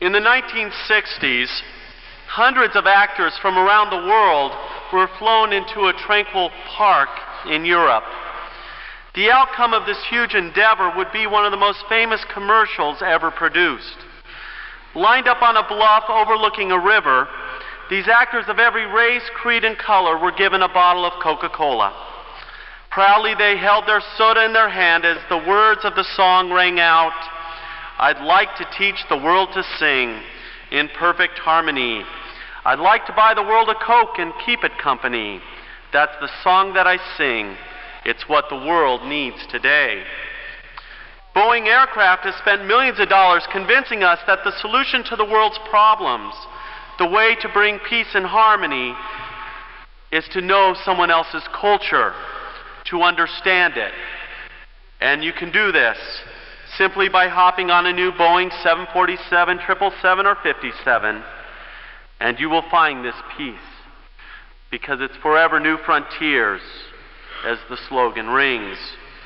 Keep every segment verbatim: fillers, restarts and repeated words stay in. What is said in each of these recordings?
In the nineteen sixties, hundreds of actors from around the world were flown into a tranquil park in Europe. The outcome of this huge endeavor would be one of the most famous commercials ever produced. Lined up on a bluff overlooking a river, these actors of every race, creed, and color were given a bottle of Coca-Cola. Proudly they held their soda in their hand as the words of the song rang out, "I'd like to teach the world to sing in perfect harmony. I'd like to buy the world a Coke and keep it company. That's the song that I sing. It's what the world needs today." Boeing Aircraft has spent millions of dollars convincing us that the solution to the world's problems, the way to bring peace and harmony, is to know someone else's culture, to understand it. And you can do this simply by hopping on a new Boeing seven forty-seven, seven seventy-seven, or fifty-seven, and you will find this peace, because it's forever new frontiers, as the slogan rings.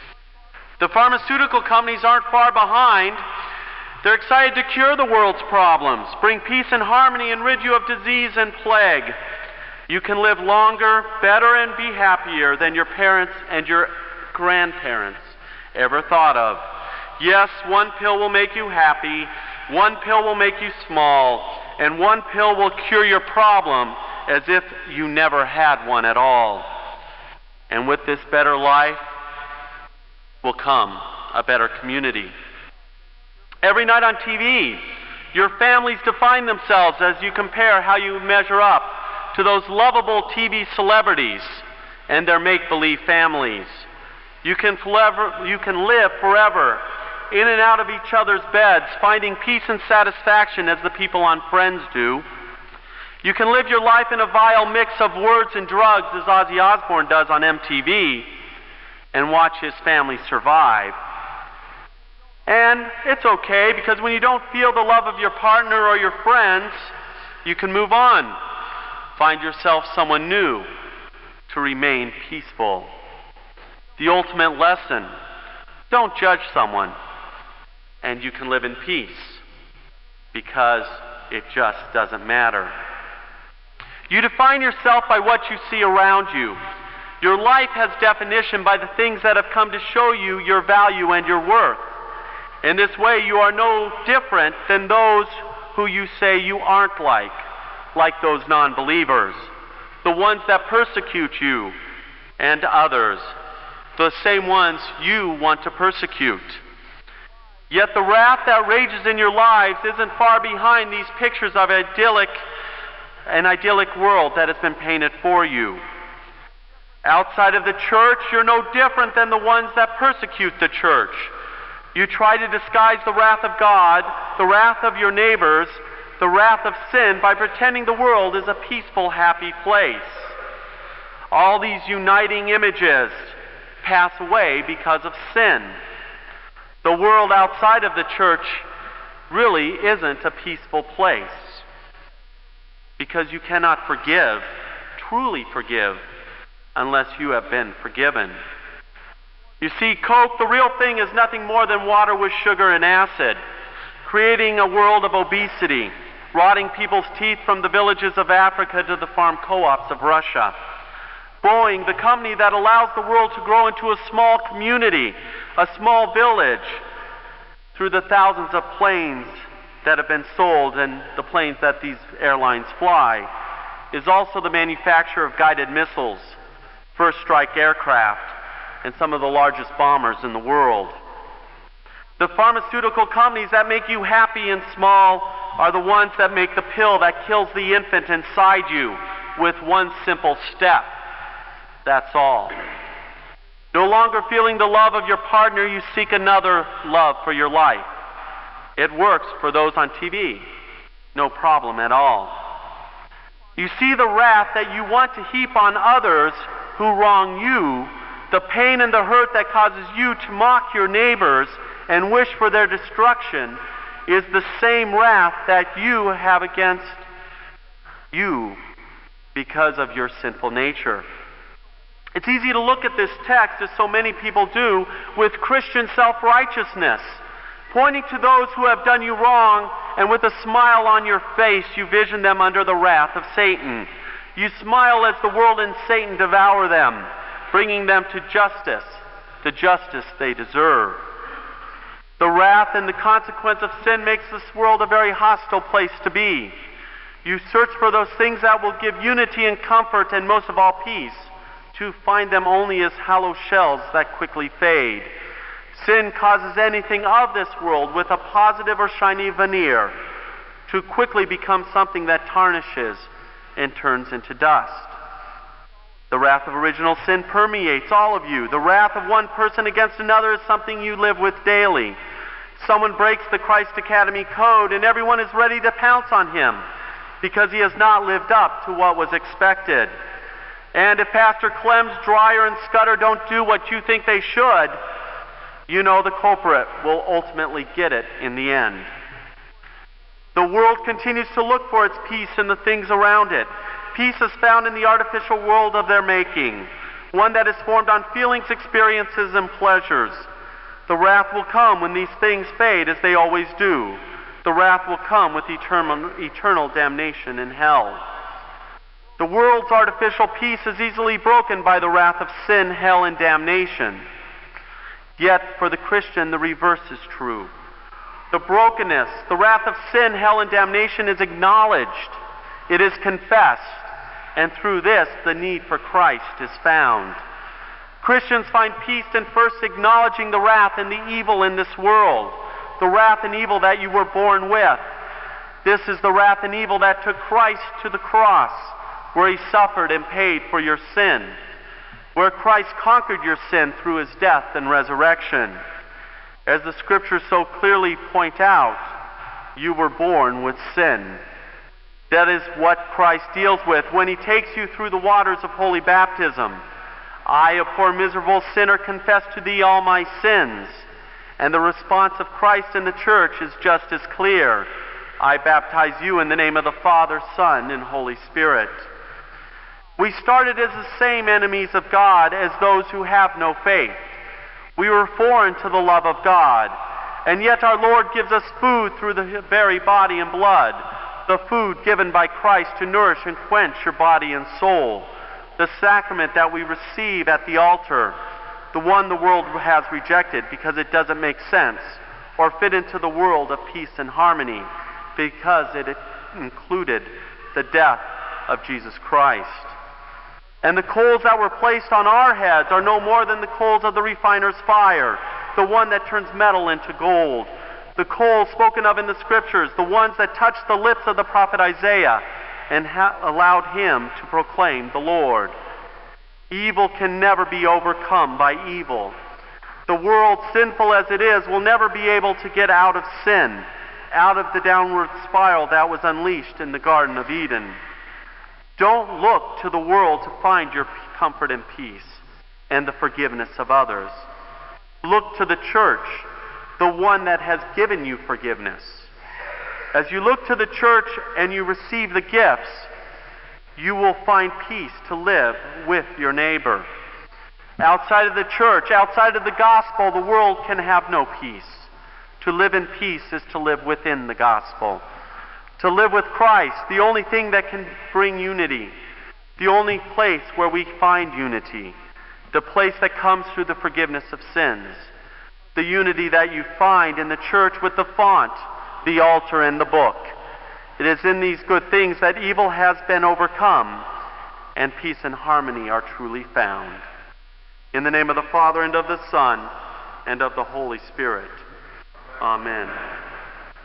The pharmaceutical companies aren't far behind. They're excited to cure the world's problems, bring peace and harmony, and rid you of disease and plague. You can live longer, better, and be happier than your parents and your grandparents ever thought of. Yes, one pill will make you happy, one pill will make you small, and one pill will cure your problem as if you never had one at all. And with this better life will come a better community. Every night on T V, your families define themselves as you compare how you measure up to those lovable T V celebrities and their make-believe families. You can, forever, you can live forever in and out of each other's beds, finding peace and satisfaction as the people on Friends do. You can live your life in a vile mix of words and drugs, as Ozzy Osbourne does on M T V, and watch his family survive. And it's okay, because when you don't feel the love of your partner or your friends, you can move on. Find yourself someone new to remain peaceful. The ultimate lesson: don't judge someone, and you can live in peace, because it just doesn't matter. You define yourself by what you see around you. Your life has definition by the things that have come to show you your value and your worth. In this way, you are no different than those who you say you aren't like, like those non-believers, the ones that persecute you and others, the same ones you want to persecute. Yet the wrath that rages in your lives isn't far behind these pictures of idyllic, an idyllic world that has been painted for you. Outside of the church, you're no different than the ones that persecute the church. You try to disguise the wrath of God, the wrath of your neighbors, the wrath of sin by pretending the world is a peaceful, happy place. All these uniting images pass away because of sin. The world outside of the church really isn't a peaceful place, because you cannot forgive, truly forgive, unless you have been forgiven. You see, Coke, the real thing, is nothing more than water with sugar and acid, creating a world of obesity, rotting people's teeth from the villages of Africa to the farm co-ops of Russia. Boeing, the company that allows the world to grow into a small community, a small village, through the thousands of planes that have been sold and the planes that these airlines fly, is also the manufacturer of guided missiles, first strike aircraft, and some of the largest bombers in the world. The pharmaceutical companies that make you happy and small are the ones that make the pill that kills the infant inside you with one simple step. That's all. No longer feeling the love of your partner, you seek another love for your life. It works for those on T V. No problem at all. You see the wrath that you want to heap on others who wrong you, the pain and the hurt that causes you to mock your neighbors and wish for their destruction, is the same wrath that you have against you because of your sinful nature. It's easy to look at this text, as so many people do, with Christian self-righteousness. pointing to those who have done you wrong, and with a smile on your face you vision them under the wrath of Satan. You smile as the world and Satan devour them, bringing them to justice, the justice they deserve. The wrath and the consequence of sin makes this world a very hostile place to be. You search for those things that will give unity and comfort and most of all peace, to find them only as hollow shells that quickly fade. Sin causes anything of this world with a positive or shiny veneer to quickly become something that tarnishes and turns into dust. The wrath of original sin permeates all of you. The wrath of one person against another is something you live with daily. Someone breaks the Christ Academy code and everyone is ready to pounce on him because he has not lived up to what was expected. And if Pastor Clem's Dreyer and Scudder don't do what you think they should, you know the culprit will ultimately get it in the end. The world continues to look for its peace in the things around it. Peace is found in the artificial world of their making, one that is formed on feelings, experiences, and pleasures. The wrath will come when these things fade, as they always do. The wrath will come with eternal, eternal damnation in hell. The world's artificial peace is easily broken by the wrath of sin, hell, and damnation. Yet, for the Christian, the reverse is true. The brokenness, the wrath of sin, hell, and damnation is acknowledged. It is confessed. And through this, the need for Christ is found. Christians find peace in first acknowledging the wrath and the evil in this world, the wrath and evil that you were born with. This is the wrath and evil that took Christ to the cross, where he suffered and paid for your sin, where Christ conquered your sin through his death and resurrection. As the scriptures so clearly point out, you were born with sin. That is what Christ deals with when he takes you through the waters of holy baptism. I, a poor miserable sinner, confess to thee all my sins. And the response of Christ in the church is just as clear. I baptize you in the name of the Father, Son, and Holy Spirit. We started as the same enemies of God as those who have no faith. We were foreign to the love of God, and yet our Lord gives us food through the very body and blood, the food given by Christ to nourish and quench your body and soul, the sacrament that we receive at the altar, the one the world has rejected because it doesn't make sense or fit into the world of peace and harmony, because it included the death of Jesus Christ. And the coals that were placed on our heads are no more than the coals of the refiner's fire, the one that turns metal into gold. The coals spoken of in the scriptures, the ones that touched the lips of the prophet Isaiah and ha- allowed him to proclaim the Lord. Evil can never be overcome by evil. The world, sinful as it is, will never be able to get out of sin, out of the downward spiral that was unleashed in the Garden of Eden. Don't look to the world to find your comfort and peace and the forgiveness of others. Look to the church, the one that has given you forgiveness. As you look to the church and you receive the gifts, you will find peace to live with your neighbor. Outside of the church, outside of the gospel, the world can have no peace. To live in peace is to live within the gospel. To live with Christ, the only thing that can bring unity, the only place where we find unity, the place that comes through the forgiveness of sins, the unity that you find in the church with the font, the altar, and the book. It is in these good things that evil has been overcome, and peace and harmony are truly found. In the name of the Father, and of the Son, and of the Holy Spirit. Amen.